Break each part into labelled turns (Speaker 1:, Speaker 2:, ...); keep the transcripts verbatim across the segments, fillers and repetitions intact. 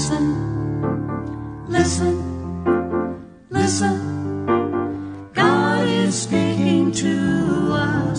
Speaker 1: Listen, listen, listen. God is speaking to us.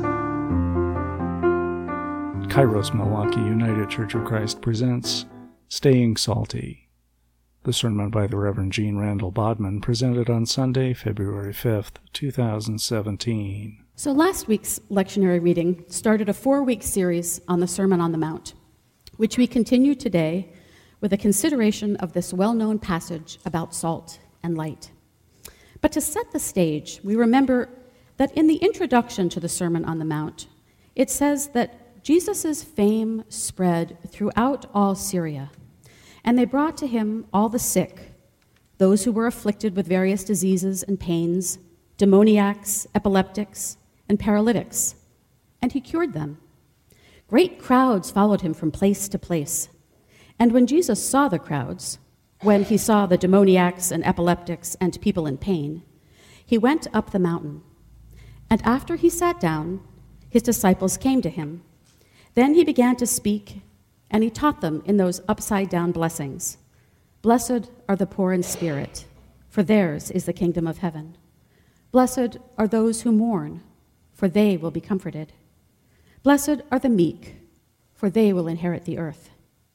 Speaker 2: Kairos Milwaukee United Church of Christ presents Staying Salty, the sermon by the Reverend Gene Randall Bodman, presented on Sunday, February fifth, two thousand seventeen.
Speaker 3: So last week's lectionary reading started a four-week series on the Sermon on the Mount, which we continue today with a consideration of this well-known passage about salt and light. But to set the stage, we remember that in the introduction to the Sermon on the Mount, it says that Jesus' fame spread throughout all Syria, and they brought to him all the sick, those who were afflicted with various diseases and pains, demoniacs, epileptics, and paralytics, and he cured them. Great crowds followed him from place to place, and when Jesus saw the crowds, when he saw the demoniacs and epileptics and people in pain, he went up the mountain, and after he sat down, his disciples came to him. Then he began to speak, and he taught them in those upside-down blessings. Blessed are the poor in spirit, for theirs is the kingdom of heaven. Blessed are those who mourn, for they will be comforted. Blessed are the meek, for they will inherit the earth.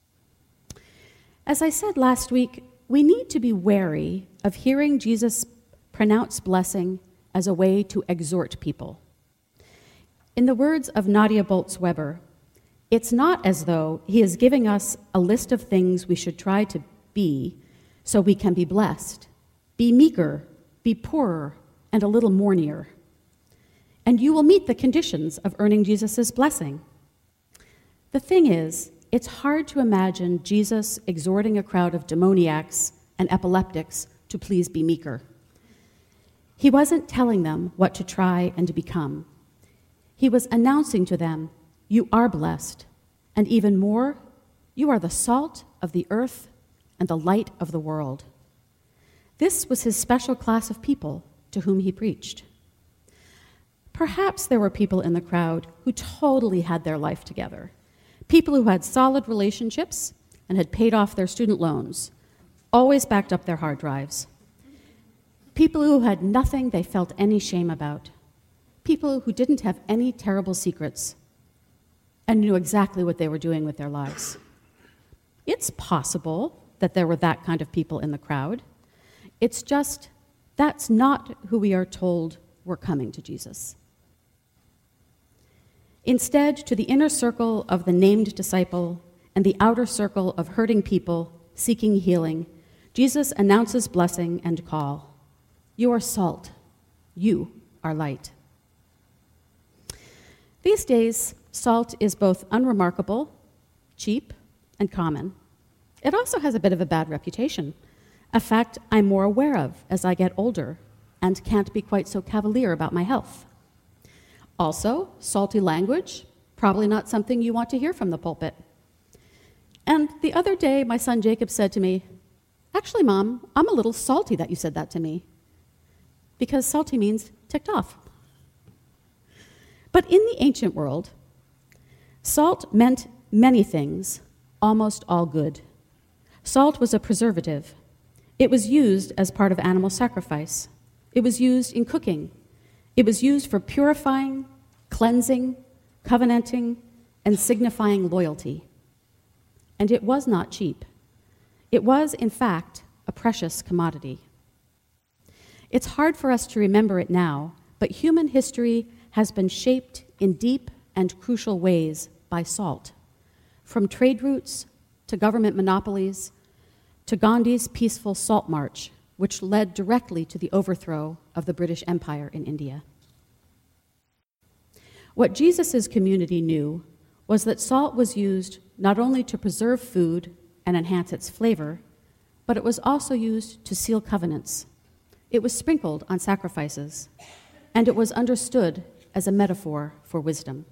Speaker 3: As I said last week, we need to be wary of hearing Jesus pronounce blessing as a way to exhort people. In the words of Nadia Bolz-Weber, it's not as though he is giving us a list of things we should try to be so we can be blessed. Be meeker, be poorer, and a little mournier. And you will meet the conditions of earning Jesus' blessing. The thing is, it's hard to imagine Jesus exhorting a crowd of demoniacs and epileptics to please be meeker. He wasn't telling them what to try and to become. He was announcing to them, you are blessed, and even more, you are the salt of the earth and the light of the world. This was his special class of people to whom he preached. Perhaps there were people in the crowd who totally had their life together, people who had solid relationships and had paid off their student loans, always backed up their hard drives, people who had nothing they felt any shame about, people who didn't have any terrible secrets and knew exactly what they were doing with their lives. It's possible that there were that kind of people in the crowd. It's just that's not who we are told were coming to Jesus. Instead, to the inner circle of the named disciple and the outer circle of hurting people seeking healing, Jesus announces blessing and call. You are salt. You are light. These days, salt is both unremarkable, cheap, and common. It also has a bit of a bad reputation, a fact I'm more aware of as I get older and can't be quite so cavalier about my health. Also, salty language, probably not something you want to hear from the pulpit. And the other day, my son Jacob said to me, actually, Mom, I'm a little salty that you said that to me, because salty means ticked off. But in the ancient world, salt meant many things, almost all good. Salt was a preservative. It was used as part of animal sacrifice. It was used in cooking. It was used for purifying, cleansing, covenanting, and signifying loyalty. And it was not cheap. It was, in fact, a precious commodity. It's hard for us to remember it now, but human history has been shaped in deep and crucial ways by salt, from trade routes to government monopolies to Gandhi's peaceful salt march, which led directly to the overthrow of the British Empire in India. What Jesus' community knew was that salt was used not only to preserve food and enhance its flavor, but it was also used to seal covenants. It was sprinkled on sacrifices, and it was understood as a metaphor for wisdom.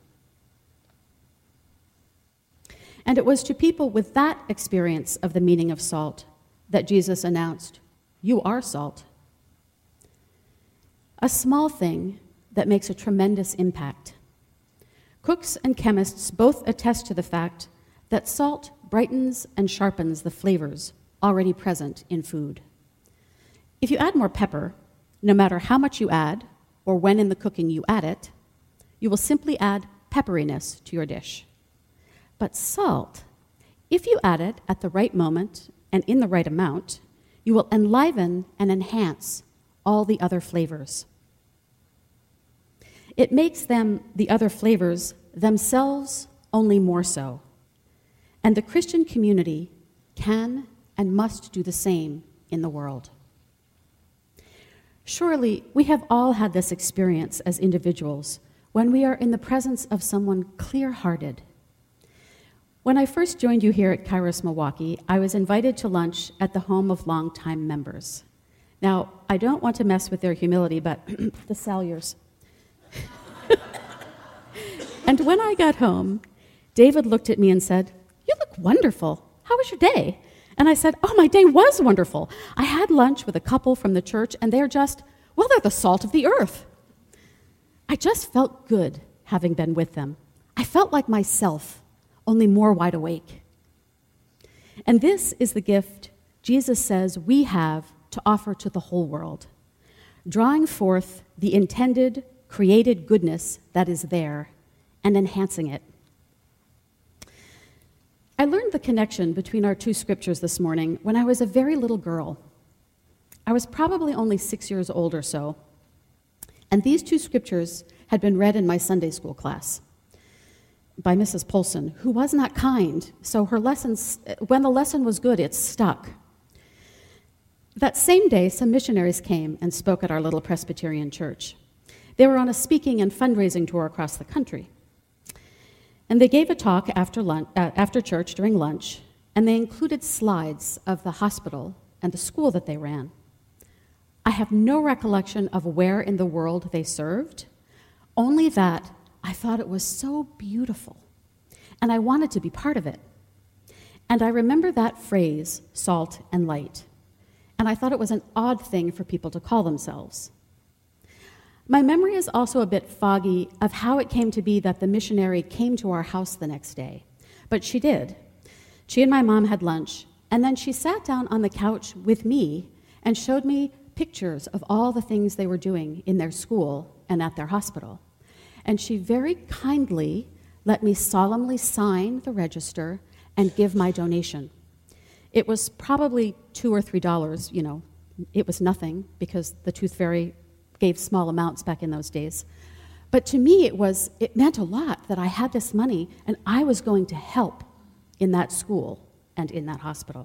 Speaker 3: And it was to people with that experience of the meaning of salt that Jesus announced, you are salt. A small thing that makes a tremendous impact. Cooks and chemists both attest to the fact that salt brightens and sharpens the flavors already present in food. If you add more pepper, no matter how much you add or when in the cooking you add it, you will simply add pepperiness to your dish. But salt, if you add it at the right moment and in the right amount, you will enliven and enhance all the other flavors. It makes them, the other flavors, themselves only more so. And the Christian community can and must do the same in the world. Surely, we have all had this experience as individuals when we are in the presence of someone clear-hearted. When I first joined you here at Kairos Milwaukee, I was invited to lunch at the home of longtime members. Now, I don't want to mess with their humility, but the Salyers. And when I got home, David looked at me and said, "You look wonderful. How was your day?" And I said, "Oh, my day was wonderful. I had lunch with a couple from the church, and they're just, well, they're the salt of the earth." I just felt good having been with them. I felt like myself, only more wide awake. And this is the gift Jesus says we have to offer to the whole world, drawing forth the intended, created goodness that is there and enhancing it. I learned the connection between our two scriptures this morning when I was a very little girl. I was probably only six years old or so, and these two scriptures had been read in my Sunday school class by Missus Polson, who was not kind, so her lessons, when the lesson was good, it stuck. That same day, some missionaries came and spoke at our little Presbyterian church. They were on a speaking and fundraising tour across the country. And they gave a talk after lunch, uh, after church during lunch, and they included slides of the hospital and the school that they ran. I have no recollection of where in the world they served, only that I thought it was so beautiful, and I wanted to be part of it. And I remember that phrase, salt and light, and I thought it was an odd thing for people to call themselves. My memory is also a bit foggy of how it came to be that the missionary came to our house the next day, but she did. She and my mom had lunch, and then she sat down on the couch with me and showed me pictures of all the things they were doing in their school and at their hospital. And she very kindly let me solemnly sign the register and give my donation. It was probably two or three dollars, you know. It was nothing because the Tooth Fairy gave small amounts back in those days. But to me, it was it meant a lot that I had this money and I was going to help in that school and in that hospital.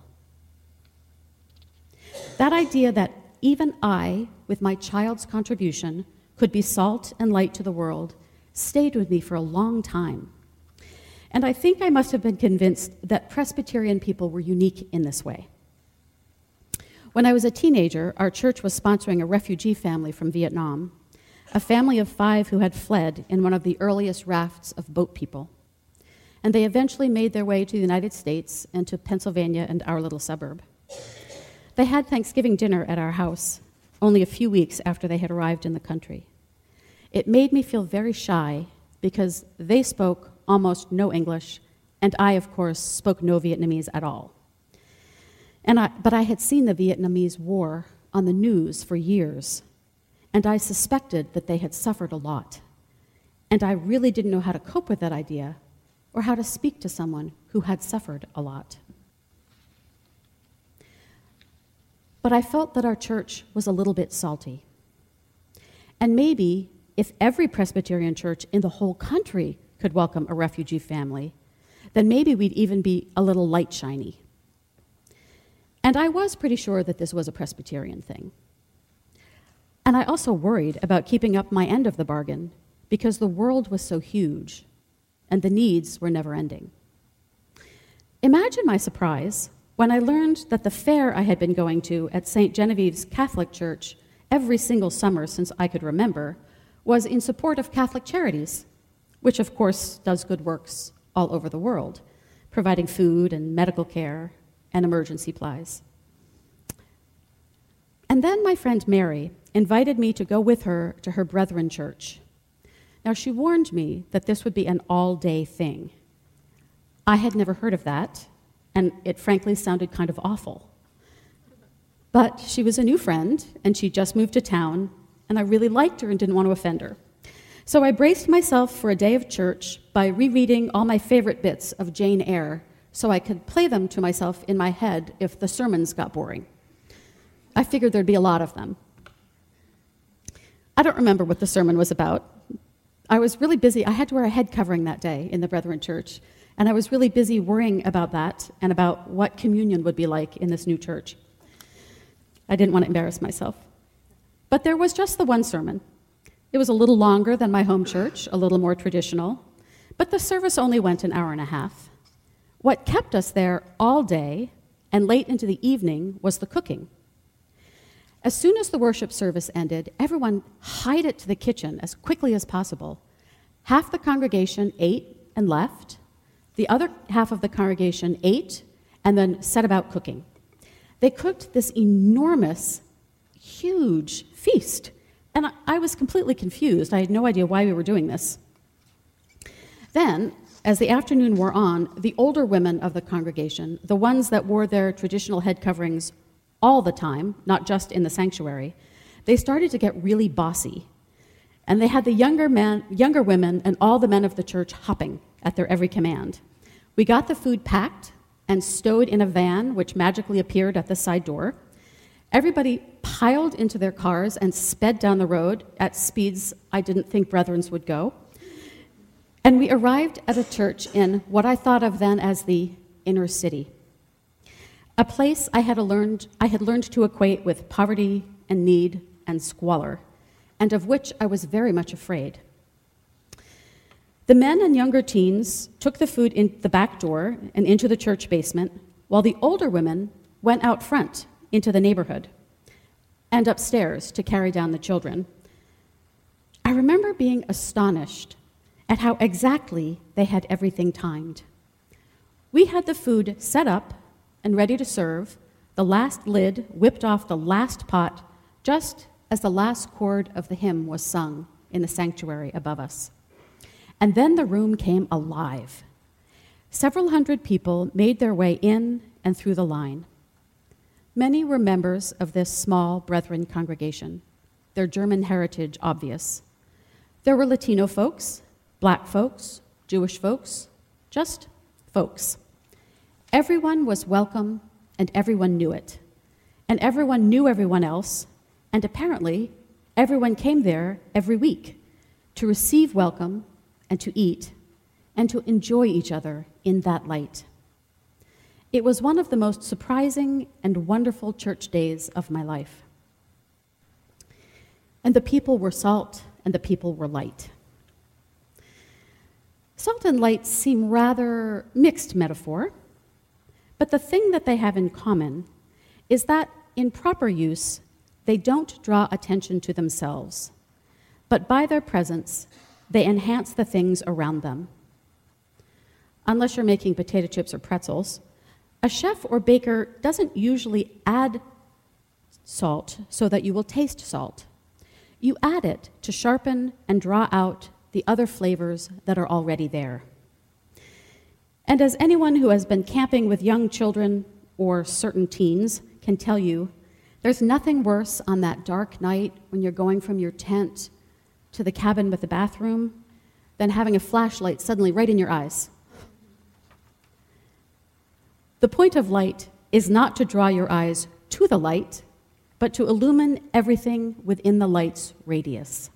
Speaker 3: That idea that even I, with my child's contribution, could be salt and light to the world stayed with me for a long time. And I think I must have been convinced that Presbyterian people were unique in this way. When I was a teenager, our church was sponsoring a refugee family from Vietnam, a family of five who had fled in one of the earliest rafts of boat people. And they eventually made their way to the United States and to Pennsylvania and our little suburb. They had Thanksgiving dinner at our house only a few weeks after they had arrived in the country. It made me feel very shy because they spoke almost no English, and I, of course, spoke no Vietnamese at all. And I, but I had seen the Vietnamese War on the news for years, and I suspected that they had suffered a lot. And I really didn't know how to cope with that idea or how to speak to someone who had suffered a lot. But I felt that our church was a little bit salty. And maybe if every Presbyterian church in the whole country could welcome a refugee family, then maybe we'd even be a little light shiny. And I was pretty sure that this was a Presbyterian thing. And I also worried about keeping up my end of the bargain because the world was so huge and the needs were never ending. Imagine my surprise when I learned that the fair I had been going to at Saint Genevieve's Catholic Church every single summer since I could remember was in support of Catholic Charities, which of course does good works all over the world, providing food and medical care and emergency supplies. And then my friend Mary invited me to go with her to her Brethren church. Now, she warned me that this would be an all-day thing. I had never heard of that, and it frankly sounded kind of awful. But she was a new friend, and she just moved to town, and I really liked her and didn't want to offend her. So I braced myself for a day of church by rereading all my favorite bits of Jane Eyre so I could play them to myself in my head if the sermons got boring. I figured there'd be a lot of them. I don't remember what the sermon was about. I was really busy. I had to wear a head covering that day in the Brethren Church, and I was really busy worrying about that and about what communion would be like in this new church. I didn't want to embarrass myself. But there was just the one sermon. It was a little longer than my home church, a little more traditional, but the service only went an hour and a half. What kept us there all day and late into the evening was the cooking. As soon as the worship service ended, everyone hied it to the kitchen as quickly as possible. Half the congregation ate and left. The other half of the congregation ate and then set about cooking. They cooked this enormous, huge feast, and I was completely confused. I had no idea why we were doing this. Then, as the afternoon wore on, the older women of the congregation, the ones that wore their traditional head coverings all the time, not just in the sanctuary, they started to get really bossy. And they had the younger men, younger women and all the men of the church hopping at their every command. We got the food packed and stowed in a van, which magically appeared at the side door. Everybody piled into their cars and sped down the road at speeds I didn't think Brethrens would go. And we arrived at a church in what I thought of then as the inner city, a place I had learned, I had learned to equate with poverty and need and squalor, and of which I was very much afraid. The men and younger teens took the food in the back door and into the church basement, while the older women went out front into the neighborhood and upstairs to carry down the children. I remember being astonished at how exactly they had everything timed. We had the food set up and ready to serve, the last lid whipped off the last pot, just as the last chord of the hymn was sung in the sanctuary above us. And then the room came alive. Several hundred people made their way in and through the line. Many were members of this small Brethren congregation, their German heritage obvious. There were Latino folks, Black folks, Jewish folks, just folks. Everyone was welcome, and everyone knew it. And everyone knew everyone else, and apparently everyone came there every week to receive welcome and to eat and to enjoy each other in that light. It was one of the most surprising and wonderful church days of my life. And the people were salt, and the people were light. Salt and light seem rather mixed metaphor, but the thing that they have in common is that in proper use, they don't draw attention to themselves, but by their presence, they enhance the things around them. Unless you're making potato chips or pretzels, a chef or baker doesn't usually add salt so that you will taste salt. You add it to sharpen and draw out the other flavors that are already there. And as anyone who has been camping with young children or certain teens can tell you, there's nothing worse on that dark night when you're going from your tent to the cabin with the bathroom than having a flashlight suddenly right in your eyes. The point of light is not to draw your eyes to the light, but to illumine everything within the light's radius.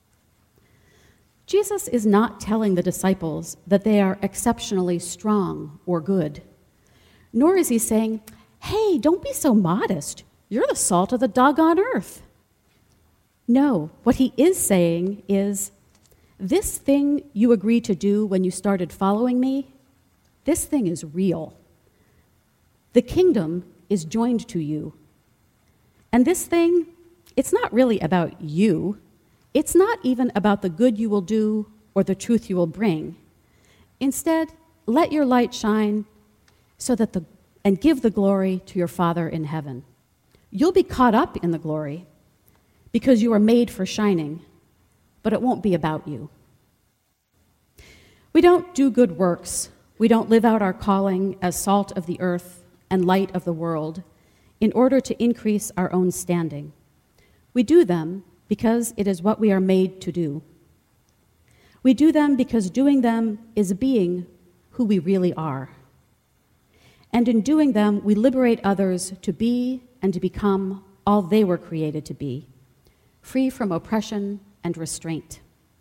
Speaker 3: Jesus is not telling the disciples that they are exceptionally strong or good, nor is he saying, hey, don't be so modest. You're the salt of the doggone earth. No, what he is saying is, this thing you agreed to do when you started following me, this thing is real. The kingdom is joined to you. And this thing, it's not really about you. It's not even about the good you will do or the truth you will bring. Instead, let your light shine so that the and give the glory to your Father in heaven. You'll be caught up in the glory because you are made for shining, but it won't be about you. We don't do good works We don't live out our calling as salt of the earth and light of the world in order to increase our own standing. We do them because it is what we are made to do. We do them because doing them is being who we really are. And in doing them, we liberate others to be and to become all they were created to be, free from oppression and restraint.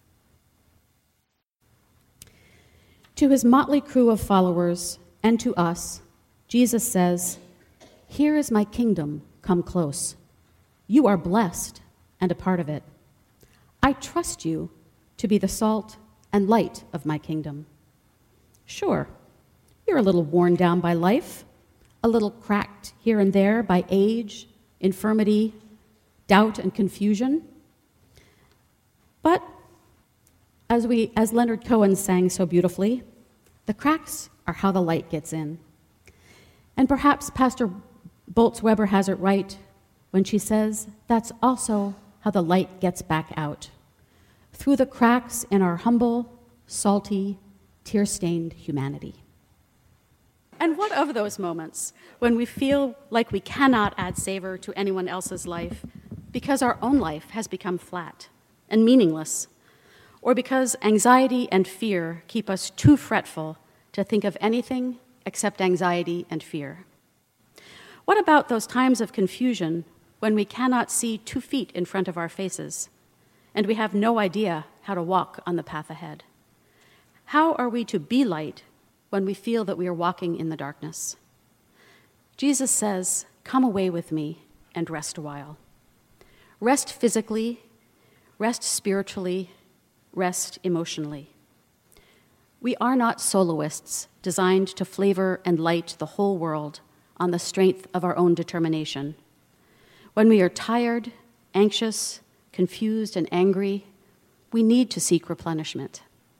Speaker 3: To his motley crew of followers and to us, Jesus says, "Here is my kingdom, come close. You are blessed and a part of it. I trust you to be the salt and light of my kingdom. Sure, you're a little worn down by life, a little cracked here and there by age, infirmity, doubt, and confusion. But as we, as Leonard Cohen sang so beautifully, the cracks are how the light gets in. And perhaps Pastor Boltz-Weber has it right when she says that's also how the light gets back out, through the cracks in our humble, salty, tear-stained humanity." And what of those moments when we feel like we cannot add savor to anyone else's life because our own life has become flat and meaningless, or because anxiety and fear keep us too fretful to think of anything except anxiety and fear? What about those times of confusion when we cannot see two feet in front of our faces and we have no idea how to walk on the path ahead? How are we to be light when we feel that we are walking in the darkness? Jesus says, "Come away with me and rest a while." Rest physically, rest spiritually, rest emotionally. We are not soloists designed to flavor and light the whole world on the strength of our own determination. When we are tired, anxious, confused, and angry, we need to seek replenishment.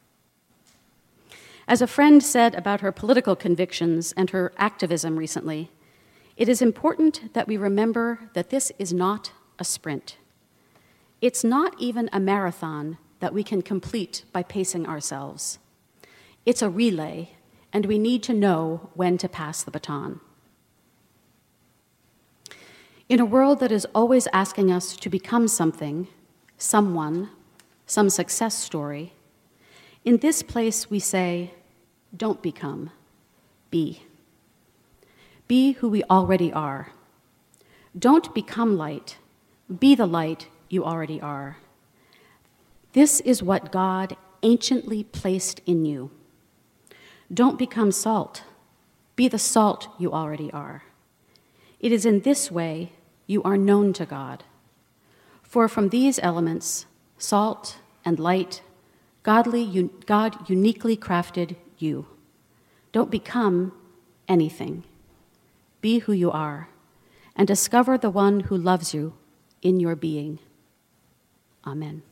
Speaker 3: As a friend said about her political convictions and her activism recently, it is important that we remember that this is not a sprint. It's not even a marathon that we can complete by pacing ourselves. It's a relay, and we need to know when to pass the baton. In a world that is always asking us to become something, someone, some success story, in this place we say, don't become, be. Be who we already are. Don't become light, be the light you already are. This is what God anciently placed in you. Don't become salt, be the salt you already are. It is in this way you are known to God. For from these elements, salt and light, godly, God uniquely crafted you. Don't become anything. Be who you are, and discover the one who loves you in your being. Amen.